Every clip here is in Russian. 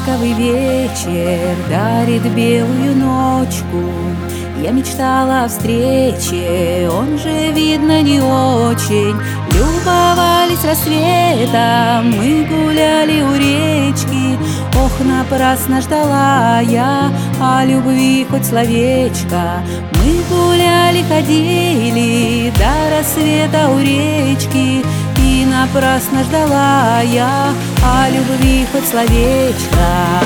ласковый вечер дарит белую ночку. Я мечтала о встрече, он же, видно, не очень. Любовались рассветом, мы гуляли у речки. Ох, напрасно ждала я о любви хоть словечко. Мы гуляли, ходили до рассвета у речки, и напрасно ждала я о любви хоть словечко.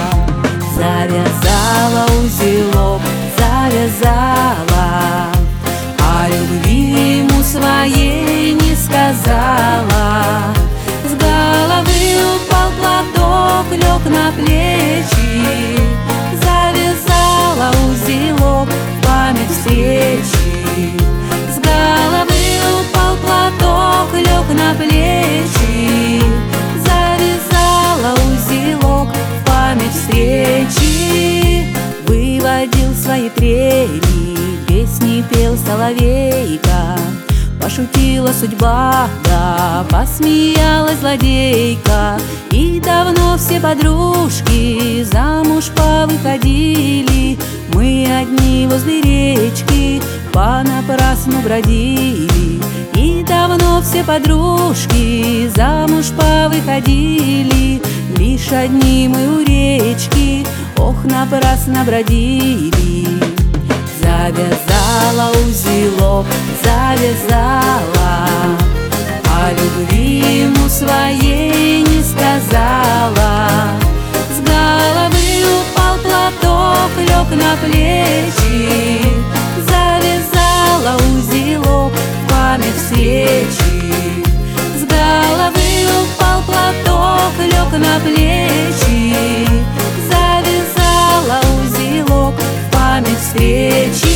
Завязала узелок, завязала, о любви ему своей не сказала. С головы упал платок, лег на плечи. Завязала узелок в память встречи. С головы упал платок, лег на плечи. Завязала узелок в память встречи. Выводил свои трели, песни пел соловейка. Пошутила судьба, да посмеялась злодейка. И давно все подружки замуж повыходили. Мы одни возле речки понапрасну бродили. И давно все подружки замуж повыходили. Лишь одни мы у речки, ох, напрасно бродили. Завязала узелок, завязала, о любви ему своей не сказала. С головы упал платок, лег на плечи. Завязала узелок в память встречи. С головы упал платок, лег на плечи. Завязала узелок в память встречи.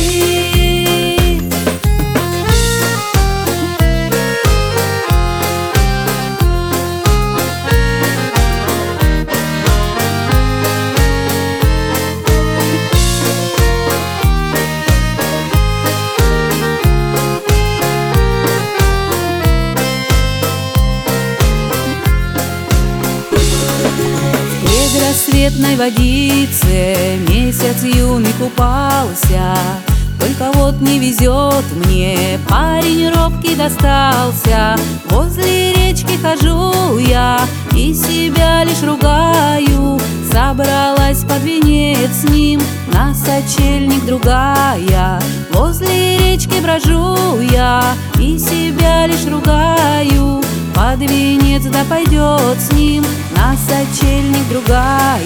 В рассветной водице месяц юный купался. Только вот не везет мне, парень робкий достался. Возле речки хожу я и себя лишь ругаю. Собралась под венец с ним на сочельник другая. Возле речки брожу я и себя лишь ругаю. Под венец да пойдет с ним на сочельник другая.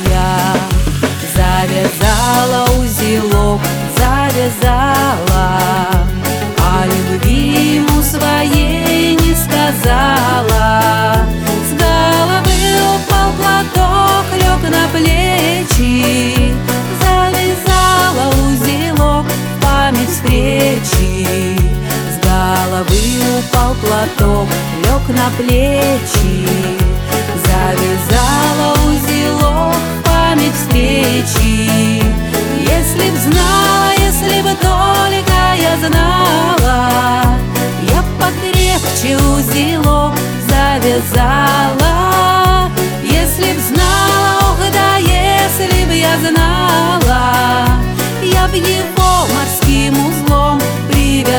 Завязала узелок, завязала, о любви ему своей не сказала. С головы упал платок, лег на плечи. Завязала узелок в память встречи. С головы упал платок, лег на плечи. Завязала узелок в память встречи. Если б знала, если бы только я знала, я покрепче узелок завязала. Если б знала, ох да, если б я знала, я б его морским узлом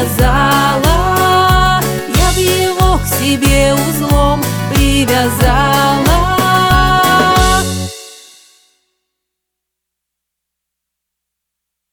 привязала. Я б его к себе узлом привязала.